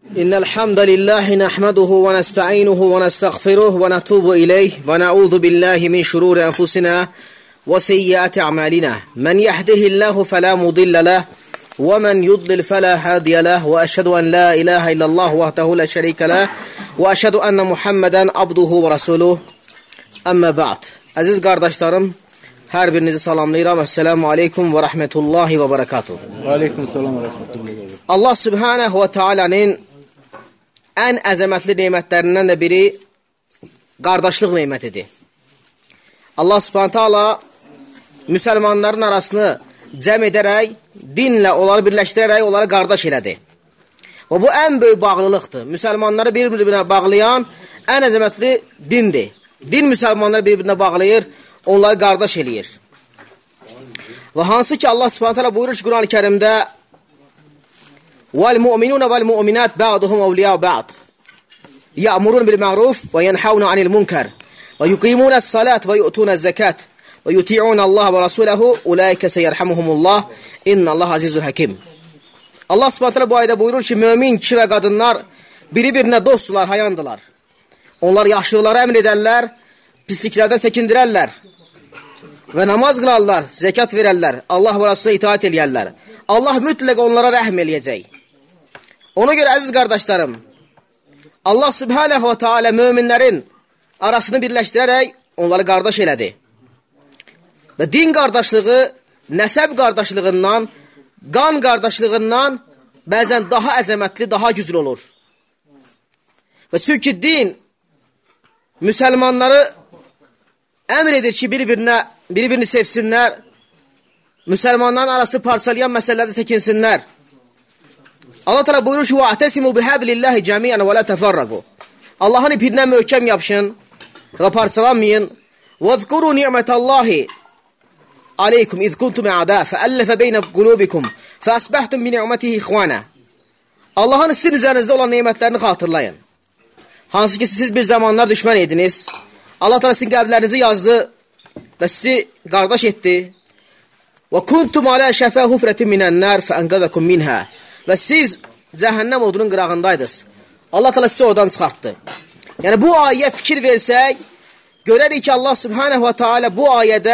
إن الحمد لله نحمده ونستعينه ونستغفره ونتوب إليه ونعوذ بالله من شرور أنفسنا وسيئات أعمالنا من يهده الله فلا مضل له ومن يضلل فلا هادي له وأشهد أن لا إله إلا الله وحده لا شريك له وأشهد أن محمدا عبده ورسوله أما بعد Aziz qardaşlarım, hər birinizi salamlayıram. Esselamu aleykum və rəhmətullahi və barakatuh. Aleyküm salam və rəhmətullahi. Allah Subhanahu və Teala'nın ən əzəmətli neymətlərindən də biri qardaşlıq neymətidir. Allah Subhanahu Teala müsəlmanların arasını cəm edərək, dinlə onları birləşdirərək onları qardaş elədi. Və bu ən böyük bağlılıqdır. Müsəlmanları bir-birinə bağlayan ən əzəmətli dindir. Din müsəlmanları bir-birinə bağlayır, onları qardaş eləyir. Və hansı ki Allah Subhanahu Teala buyurur ki Quran-ı Kərimdə وَالْمُؤْمِنُونَ وَالْمُؤْمِنَاتِ بَعْضُهُمْ أَوْلِيَاءُ بَعْضٍ يَأْمُرُونَ بِالْمَعْرُوفِ وَيَنْهَوْنَ عَنِ الْمُنكَرِ وَيُقِيمُونَ الصَّلَاةَ وَيُؤْتُونَ الزَّكَاةَ وَيُطِيعُونَ اللَّهَ وَرَسُولَهُ أُولَٰئِكَ سَيَرْحَمُهُمُ اللَّهُ إِنَّ اللَّهَ عَزِيزٌ حَكِيمٌ. Allah Subhanahu Teala bu ayədə buyurur ki, mömin kişi və qadınlar bir-birinə dostdular, hayandılar. Onlar yaxşılıqları əmr edərlər, pisliklərdən çəkindirərlər və namaz qılarlar, zəkat verərlər, Allah və Rasuluna itaat eləyərlər. Allah mütləq onlara rəhm eləyəcək. Ona görə əziz qardaşlarım, Allah Subhanahu və Teala möminlərin arasını birləşdirərək onları qardaş elədi. Və din qardaşlığı nəsəb qardaşlığından, qan qardaşlığından bəzən daha əzəmətli, daha güclü olur. Və çünki din müsəlmanları əmr edir ki, bir-birini sevsinlər, müsəlmanların arası parçalayan məsələlərdə çəkinsinlər. Allah Teala buyurur ki, وَاَعْتَسِمُوا بِحَبْلِ اللّٰهِ جَمِيعًا وَلَا تَفَرَّقُوا. Allahın ipindən möhkəm yapışın və parçalanmayın. وَاذْكُرُوا نِعْمَةَ اللّٰهِ عَلَيْكُمْ اِذْ كُنْتُمْ اَعْدَاءَ فَأَلَّفَ بَيْنَ قُلُوبِكُمْ فَأَسْبَحْتُمْ بِنِعْمَتِهِ إِخْوَانًا. Allahın sizin üzərinizdə olan neymətlərini xatırlayın. Hansı ki siz bir zamanlar düşmən ediniz. Allah Teala sizin qəlblərinizi yazdı və sizi qardaş etdi. وَكُنْتُمْ عَلَى شَفَا هُفْرَةٍ مِنَ النَّارِ فَأَنْقَذَكُمْ مِنْهَا. Və siz cəhənnəm odunun qırağındaydınız. Allah Teala sizi oradan çıxartdı. Yəni bu ayəyə fikir versək, görərik ki Allah Subhanahu və Teala bu ayədə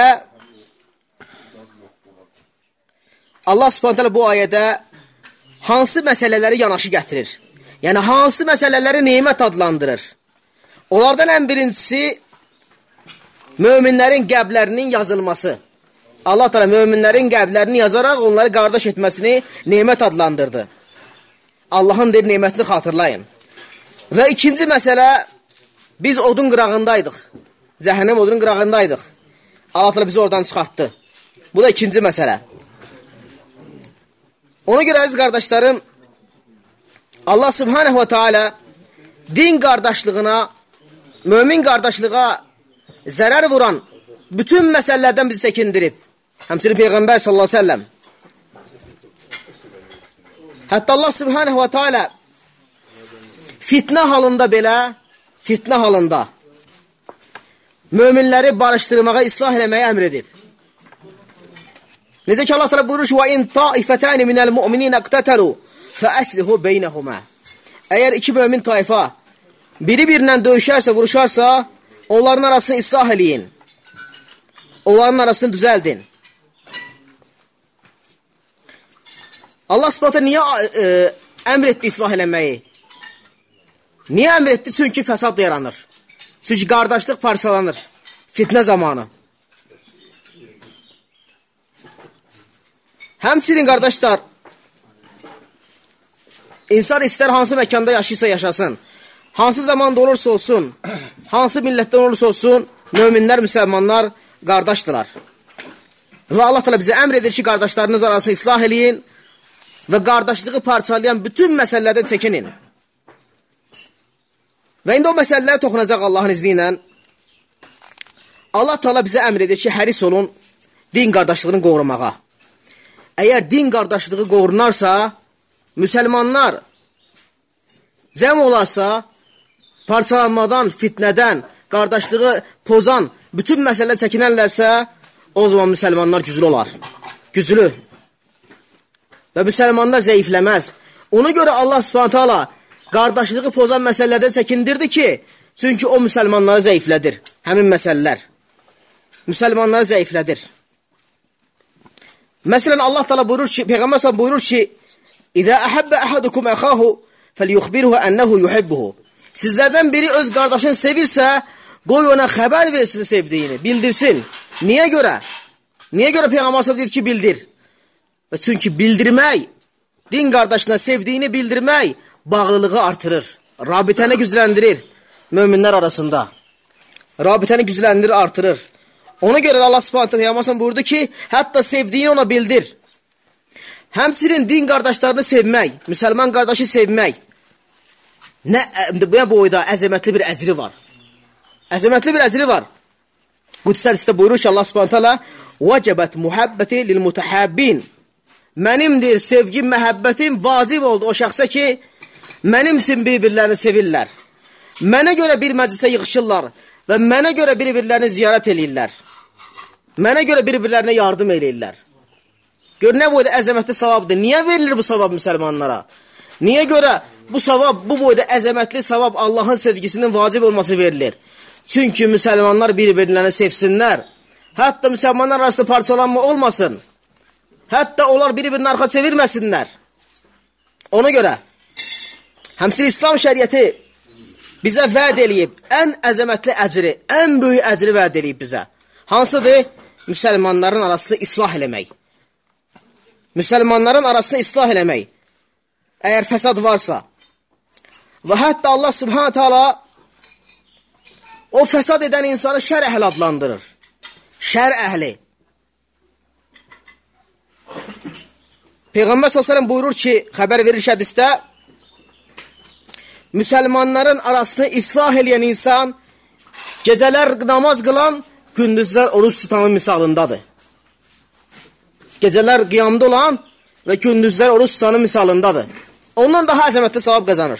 hansı məsələləri yanaşı gətirir? Yəni hansı məsələləri neymət adlandırır? Onlardan ən birincisi möminlərin qəlblərinin yazılması. Allah Teala möminlərin qəlblərini yazaraq onları qardaş etməsini neymət adlandırdı. Allahın deyir neymətini xatırlayın. Və ikinci məsələ, biz odun qırağındaydıq. Cəhənnəm odunun qırağındaydıq. Allah Teala bizi oradan çıxartdı. Bu da ikinci məsələ. Ona görə əziz qardaşlarım, Allah Subhanahu və Teala din qardaşlığına, mömin qardaşlığa zərər vuran bütün məsələlərdən bizi çəkindirib. Həmçinin Peyğəmbər sallallahu aleyhi ve sellem. Hətta Allah Subhanahu və Teala fitnə halında möminləri barışdırmağa, islah eləməyə əmr edib. Necə ki Allah Teala buyurur ki, وَاِنْ طَائِفَتَانِ مِنَ الْمُؤْمِنِينَ اَقْتَتَلُوا فَأَسْلِهُ بَيْنَهُمَا. Əgər iki mömin tayfa biri-birindən döyüşərsə, vuruşarsa, onların arasını islah eləyin. Onların arasını düzəldin. Allah Subhanahu niyə əmr etdi islah eləməyi? Niyə əmr etdi? Çünki fəsad yaranır. Çünki qardaşlıq parçalanır. Fitnə zamanı. Həmçinin qardaşlar, İnsan istər hansı məkanda yaşayırsa yaşasın, hansı zamanda olursa olsun, hansı millətdən olursa olsun, möminlər, müsəlmanlar qardaşdırlar. Və Allah Teala bizə əmr edir ki, qardaşlarınız arasını islah eləyin və qardaşlığı parçalayan bütün məsələlərdən çəkinin. Və indi o məsələlərə toxunacaq Allahın izni ilə. Allah Teala bizə əmr edir ki, həris olun din qardaşlığını qorumağa. Əgər din qardaşlığı qorunarsa, müsəlmanlar cəm olarsa, parçalanmadan, fitnədən, qardaşlığı pozan bütün məsələlər çəkinərlərsə, o zaman müsəlmanlar güclü olar. Güclü. Və müsəlmanlar zəifləməz. Ona görə Allah Subhanahu taala qardaşlığı pozan məsələlərdən çəkindirdi ki, çünki o müsəlmanları zəiflədir. Həmin məsələlər. Müsəlmanları zəiflədir. Məsələn, Allah Teala buyurur ki, Peyğəmbər sallallahu buyurur ki, İzə əhəbbə əhədukum əxahu fəliyuxbirhu ənəhu yuhibbuhu. Sizlərdən biri öz qardaşını sevirsə, qoy ona xəbər versin sevdiyini, bildirsin. Niyə görə? Niyə görə Peyğəmbər sallallahu deyir ki, bildir? Çünki bildirmək, din qardaşına sevdiyini bildirmək, bağlılığı artırır, rabitəni gücləndirir möminlər arasında. Rabitəni gücləndirir, artırır. Ona görə Allah Subhanahu Peyğəmbər buyurdu ki, hətta sevdiyini ona bildir. Həmçinin din qardaşlarını sevmək, müsəlman qardaşı sevmək, bu boyda əzəmətli bir əcri var. Əzəmətli bir əcri var. Qudüs hədisdə buyurur ki, Allah Subhanahu vəcəbət muhəbbəti lil-mutahabbin. Mənimdir sevgim, məhəbbətim vacib oldu o şəxsə ki, mənim üçün bir-birlərini sevirlər. Mənə görə bir məclisə yığışırlar və mənə görə bir-birlərini ziyarət eləyirlər. Mənə görə bir-birlərinə yardım eləyirlər. Gör, nə boyda əzəmətli savabdır. Niyə verilir bu savab müsəlmanlara? Niyə görə bu savab, bu boyda əzəmətli savab Allahın sevgisinin vacib olması verilir? Çünki müsəlmanlar bir-birlərini sevsinlər. Hətta müsəlmanlar arasında parçalanma olmasın. Hətta onlar bir-birinin arxa çevirməsinlər. Ona görə həmçinin İslam şəriəti bizə vəd eləyib, ən əzəmətli əcri, ən böyük əcri vəd eləyib bizə. Hansıdır? Müsəlmanların arasını islah eləmək. Müsəlmanların arasını islah eləmək. Əgər fəsad varsa. Və hətta Allah Subhanahu Teala o fəsad edən insanı şər əhli adlandırır. Şər əhli. Peyğəmbər s.ə.v buyurur ki, xəbər verir hədisdə, müsəlmanların arasını islah eləyən insan gecələr namaz qılan, gündüzlər oruç tutanın misalındadır. Gecələr qiyamda olan və gündüzlər oruç tutanın misalındadır. Ondan daha əzəmətli savab qazanır.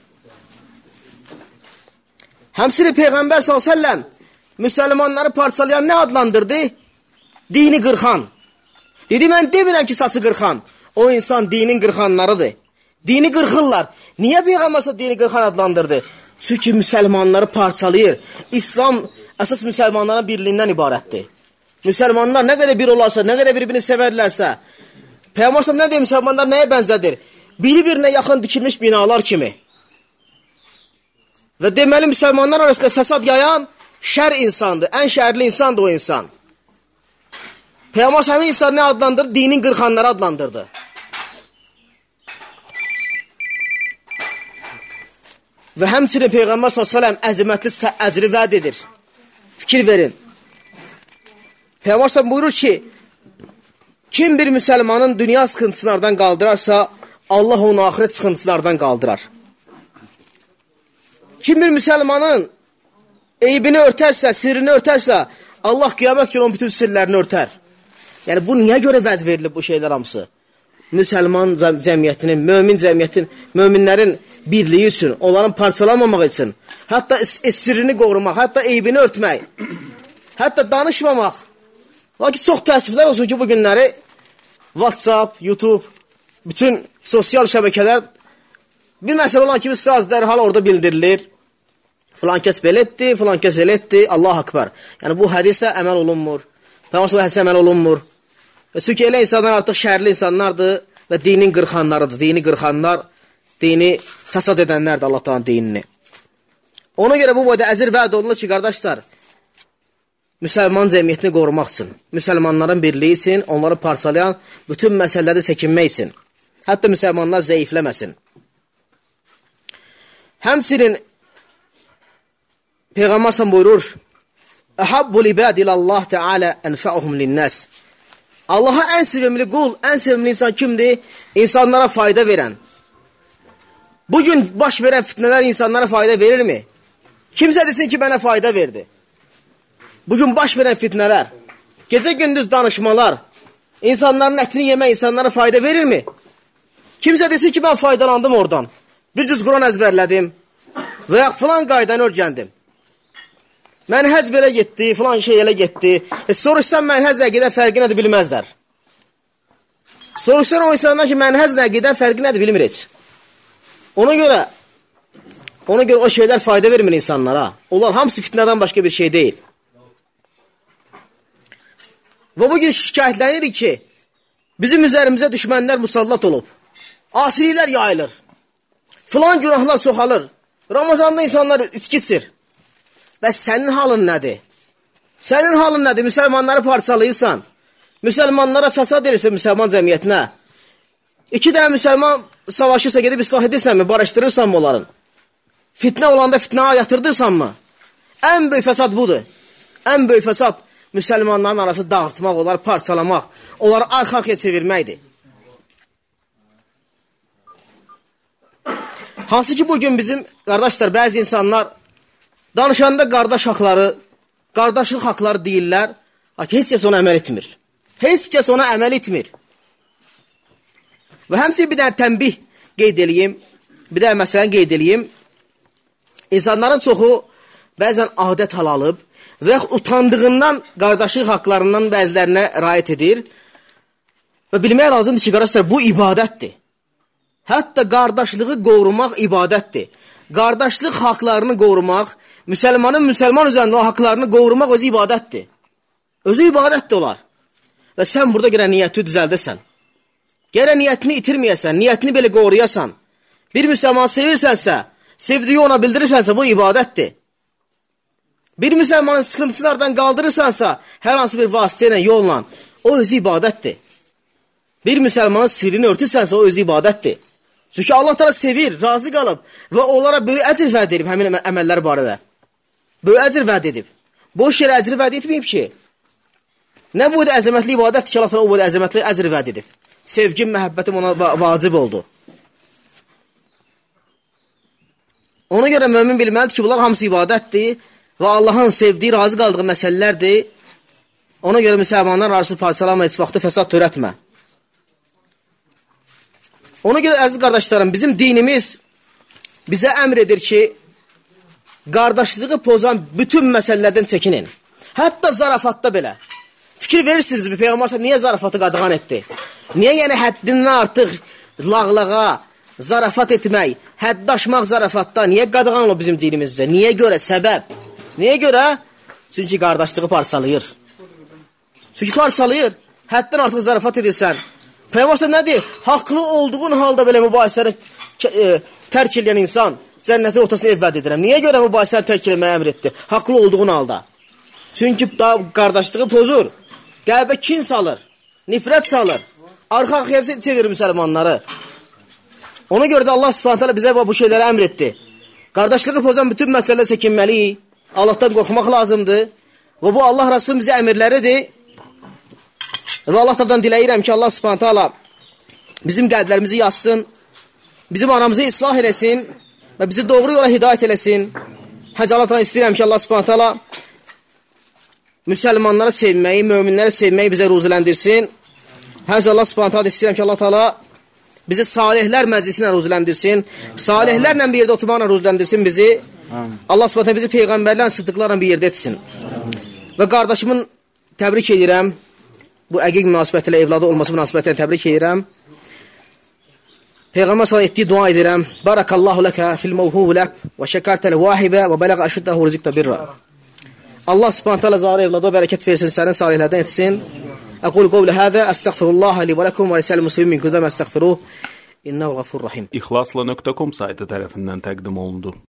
Həmçinin Peyğəmbər s.ə.v müsəlmanları parçalayan nə adlandırdı? Dini qırxan. Dedi, mən demirəm ki, saçı qırxan. O insan dinin qırxanlarıdır. Dini qırxırlar. Niyə Peyğəmbər dini qırxan adlandırdı? Çünki müsəlmanları parçalayır. İslam əsas müsəlmanların birliyindən ibarətdir. Müsəlmanlar nə qədər bir olarsa, nə qədər bir-birini sevərlərsə, Peyğəmbər nə deyir, müsəlmanlar nəyə bənzədir? Bir-birinə yaxın dikilmiş binalar kimi. Və deməli, müsəlmanlar arasında fəsad yayan şər insandır. Ən şərli insandır o insan. Peyğəmbər həmin insan nə adlandırdı? Dinin qırxanları adlandırdı. Və həmçinin Peyğəmbər s.ə.v əzəmətli əcri vəd edir. Fikir verin. Peyğəmbər s.ə.v buyurur ki, kim bir müsəlmanın dünya sıxıntısılardan qaldırarsa, Allah onu axirət sıxıntısılardan qaldırar. Kim bir müsəlmanın eybini örtərsə, sirrini örtərsə, Allah qiyamət günü onun bütün sirlərini örtər. Yəni, bu niyə görə vəd verilib bu şeylər hamısı? Müsəlman cəmiyyətinin, mömin cəmiyyətin, möminlərin birliyi üçün, onların parçalanmamaq üçün, hətta sirrini qorumaq, hətta eybini örtmək, hətta danışmamaq. Lakin çox təəssüflər olsun ki, bu günləri WhatsApp, YouTube, bütün sosial şəbəkələr bir məsələ olan kimi sıraz dərhal orada bildirilir. Filan kəs belə etdi, filan kəs elə etdi, Allah akbar. Yəni, bu hədisə əməl olunmur. Peyğəmbər hədisə əməl olunmur. Çünki elə insanlar artıq şərli insanlardır və dinin qırxanlarıdır. Dini qırxanlar, dini fəsad edənlərdir Allah Taala'nın dinini. Ona görə bu boyda əzir vəd olunur ki, qardaşlar, müsəlman cəmiyyətini qorumaq üçün, müsəlmanların birliyi üçün, onları parçalayan bütün məsələləri çəkinmək üçün, hətta müsəlmanlar zəifləməsin. Həmçinin Peyğəmbər s.ə.v buyurur, Əhabbul ibad ilallah Teala ənfəuhum linnəs. Allaha ən sevimli qul, ən sevimli insan kimdir? İnsanlara fayda verən. Bugün baş verən fitnələr insanlara fayda verirmi? Kimsə desin ki, mənə fayda verdi. Bugün baş verən fitnələr, gecə-gündüz danışmalar, insanların ətini yemək insanlara fayda verirmi? Kimsə desin ki, mən faydalandım oradan. Bir cüz Quran əzbərlədim və ya filan qaydanı örgəndim. Mənhəc belə getdi, filan şey elə getdi. Soruşsan mənhəzlə gedən fərqi nədir bilməzlər. Soruşsan o insanlar ki, mənhəzlə gedən fərqi nədir bilmir heç. Ona görə Ona görə o şeylər fayda vermir insanlara. Onlar hamısı fitnədən başqa bir şey deyil. Və bugün şikayətlənir ki, bizim üzərimizə düşmənlər musallat olub. Asiliklər yayılır. Filan günahlar çoxalır. Ramazanda insanlar içki içir. Bəs sənin halın nədir? Sənin halın nədir? Müsəlmanları parçalayırsan. Müsəlmanlara fəsad edirsən müsəlman cəmiyyətinə. 2 dənə müsəlman savaşırsa gedib islah edirsənmi? Barışdırırsanmı onların? Fitnə olanda fitnəyə yatırdırsanmı? Ən böyük fəsad budur. Ən böyük fəsad müsəlmanların arası dağıtmaq, onları parçalamaq, onları arxa-arxaya çevirməkdir. Hansı ki bugün bizim qardaşlar, bəzi insanlar danışanda qardaş haqları, qardaşlıq haqları deyirlər, heç kəs ona əməl etmir. Heç kəs ona əməl etmir. Və həmçinin bir dənə tənbih qeyd edeyim, bir dənə məsələni qeyd edeyim. İnsanların çoxu bəzən adət hal alıb və utandığından qardaşlıq haqlarından bəzilərinə riayət edir və bilmək lazımdır ki, qardaşlar, bu ibadətdir. Hətta qardaşlığı qorumaq ibadətdir. Qardaşlıq haqlarını qorumaq, müsəlmanın müsəlman üzərində o haqlarını qorumaq özü ibadətdir. Özü ibadətdir olar. Və sən burada görə niyyəti düzəldəsən. Gərək niyyətini itirməyəsən, niyyətini belə qoruyasan. Bir müsəlman sevirsənsə, sevdiyi ona bildirirsənsə, bu ibadətdir. Bir müsəlmanın sıxıntısını qaldırırsansa, hər hansı bir vasitə ilə, yolla, o özü ibadətdir. Bir müsəlmanın sirrini örtürsənsə, o özü ibadətdir. Çünki Allah təala sevir, razı qalıb və onlara böyük əcr vəd edib həmin əməllər barədə. Böyük əcr vəd edib. Boş yerə əcr vəd etməyib ki. Nə bu da əzəmətli ibadətdir ki, Allah təala o bu da əzəmətli əcr vəd edib. Sevgim, məhəbbətim ona vacib oldu. Ona görə mömin bilməlidir ki, bunlar hamısı ibadətdir və Allahın sevdiyi, razı qaldığı məsələlərdir. Ona görə müsəlmanlar arası parçalama, heç vaxtı fəsad törətmə. Ona görə əziz qardaşlarım, bizim dinimiz bizə əmr edir ki, qardaşlığı pozan bütün məsələlərdən çəkinin. Hətta zarafatda belə. Fikir verirsiniz mi, Peyğəmbər niyə zarafatı qadağan etdi? Niyə yəni həddindən artıq lağlağa, zarafat etmək, həddi aşmaq zarafatda niyə qadağan olub bizim dinimizdə? Niyə görə? Səbəb. Niyə görə? Çünki qardaşlığı parçalayır. Çünki parçalayır. Həddən artıq zarafat edirsən. Peyğəmbər nədir? Haqlı olduğun halda belə mübahisəni tərk edən insan cənnətin ortasına ev vəd edirəm. Niyə görə mübahisəni tərk eləməyə əmr etdi? Haqlı olduğun halda. Çünki qardaşlığı pozur. Qəlbə kin salır. Nifrət salır. Arxa-arxaya çevirir müsəlmanları. Ona görə də Allah Subhanahu taala bizə bu şeyləri əmr etdi. Qardaşlığı pozan bütün məsələlərə çəkinməliyik. Allahdan qorxmaq lazımdır. Və bu Allah Rəsulunun bizə əmrləridir. Və Allahdan diləyirəm ki, Allah Subhanahu taala bizim qəlblərimizi yazsın, bizim aramızı islah eləsin və bizi doğru yola hidayət eləsin. Həcalatan istəyirəm ki, Allah Subhanahu taala müsəlmanları sevməyi, möminləri sevməyi bizə ruzuləndirsin. Həmçə Allah Subhanahu taala istəyirəm ki, Allah taala bizi salihlər məclisinə ruzuləndirsin. Salihlərlə bir yerdə oturmaqla ruzuləndirsin bizi. Allah Subhanahu taala bizi peyğəmbərlərlə, sıddıqlarla bir yerdə etsin. Və qardaşımın təbrik edirəm. Bu əqiq münasibəti ilə evladı olması münasibəti ilə təbrik edirəm. Peyğəmbər sallallahu etdiyi dua edirəm. Barakallahu laka fil mawhubi lak və şəkartəl vahibə və bələğ əşuddahu rizqdə birra. Allah Subhanahu taala zahir evlada bərəkət versin, sənin salihlərdən etsin. Aqulu qawli hada astaghfirullah li və lakum və lisal muslimin min kulli ma astaghfiruh innehu ghafurur rahim. İxlasla.com saytı tərəfindən təqdim olundu.